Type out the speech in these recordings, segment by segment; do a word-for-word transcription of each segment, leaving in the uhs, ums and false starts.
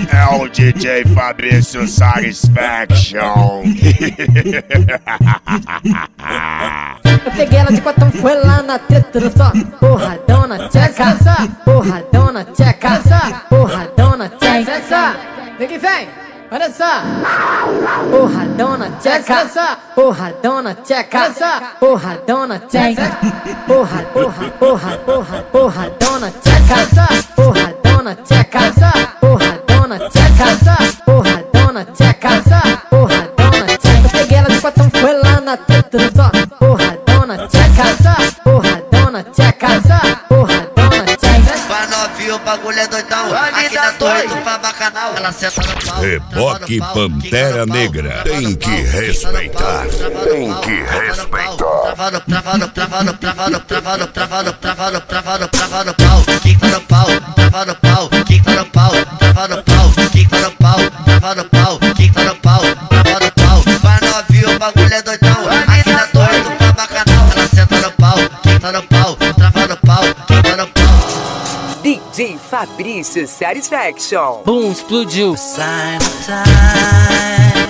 É o D J Fabrício Satisfaction. Eu peguei ela de quatro, foi lá na treta do só. Porradona, tcheca, porradona, tcheca, porradona, tcheca. Vem que vem, olha só. Porradona, tcheca, porradona, tcheca, porradona, tcheca. Porra, porra, porra, porra, porradona, tcheca, porradona, tcheca, porradona, tcheca, porradona, tcheca, porradona, tcheca. Eu peguei ela de quatro, foi lá na treta do só. Porradona, tcheca, porradona, tcheca, porradona, tcheca. Vai novinho, o bagulho é doidão. Aqui na torre do Fabacanal. Ela senta no pau. Reboque Pantera Negra. Tem que respeitar. Tem que respeitar. Travado, travado, travado, travado, travado, travado, travado, travado, travado, pau. Quica no pau, travado, pau. Quica no pau, travado, pau. Quica no pau, travado, pau. Quica no pau, travado, pau. Vai novinho, o bagulho é doidão. Aqui na torre do Fabacanal. Ela senta no pau, quica no pau, travado, pau. Quica no pau. D J Fabrício Satisfaction. Boom, explodiu. Sign of time.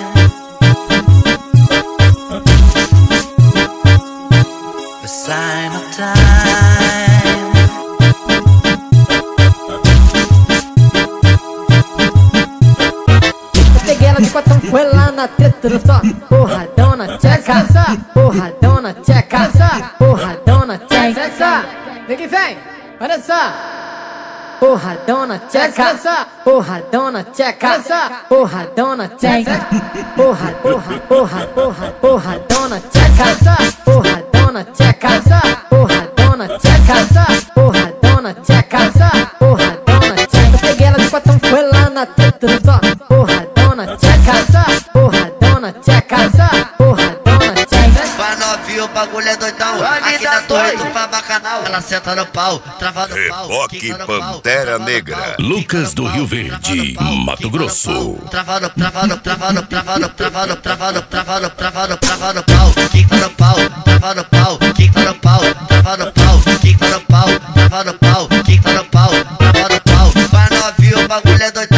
A sign of time. Eu peguei ela de quatro, foi lá na treta do só. Porradona, tcheca, porradona, tcheca, porradona, tcheca. Vem que vem, olha só. Porradona, tcheca, porradona, tcheca, porradona, tcheca. Porra, porra, porra, porra, porradona, tcheca, porradona, tcheca, porradona, tcheca, porradona, tcheca, porradona, tcheca. Eu peguei ela de quatro, foi lá na treta do só. Porradona, tcheca, porradona, tcheca, porradona, tcheca. Vai novinho, o bagulho é doidão. Aqui na torre do Fabacanal. Ela senta no pau, travado no pau. Reboque quica no pau, Pantera travado no Negra. pau, Lucas quica do no Rio pau, Verde, travado no pau, Mato quica no Grosso. pau. Travado, travado, travado, travado, travado, travado, travado, travado, travado, pau. Quica no pau, travado, pau. Quica no pau, travado, pau. Quica no pau, travado, pau. Quica no pau, travado, pau. Vai novinho, o bagulho é doidão.